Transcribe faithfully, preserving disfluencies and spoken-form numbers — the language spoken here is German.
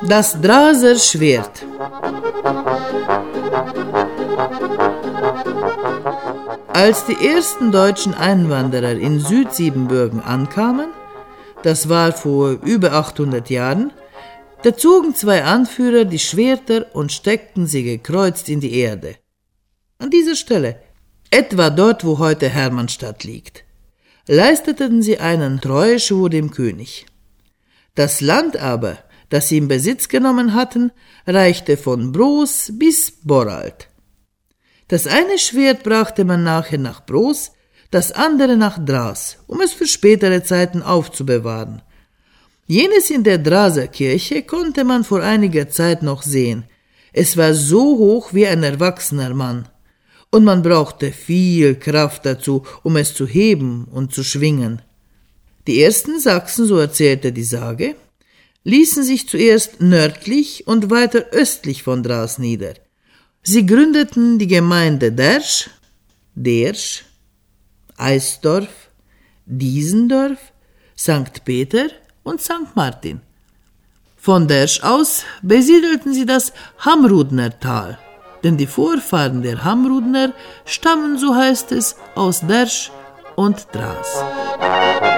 Das Draser Schwert. Als die ersten deutschen Einwanderer in Südsiebenbürgen ankamen, das war vor über achthundert Jahren, da zogen zwei Anführer die Schwerter und steckten sie gekreuzt in die Erde. An dieser Stelle, etwa dort, wo heute Hermannstadt liegt, leisteten sie einen Treueschwur dem König. Das Land aber, das sie in Besitz genommen hatten, reichte von Broos bis Borald. Das eine Schwert brachte man nachher nach Broos, das andere nach Dras, um es für spätere Zeiten aufzubewahren. Jenes in der Draser Kirche konnte man vor einiger Zeit noch sehen. Es war so hoch wie ein erwachsener Mann, und man brauchte viel Kraft dazu, um es zu heben und zu schwingen. Die ersten Sachsen, so erzählte die Sage, ließen sich zuerst nördlich und weiter östlich von Dras nieder. Sie gründeten die Gemeinde Dersch, Dersch, Eisdorf, Diesendorf, Sankt Peter und Sankt Martin. Von Dersch aus besiedelten sie das Hamrudner Tal, denn die Vorfahren der Hamrudner stammen, so heißt es, aus Dersch und Dras.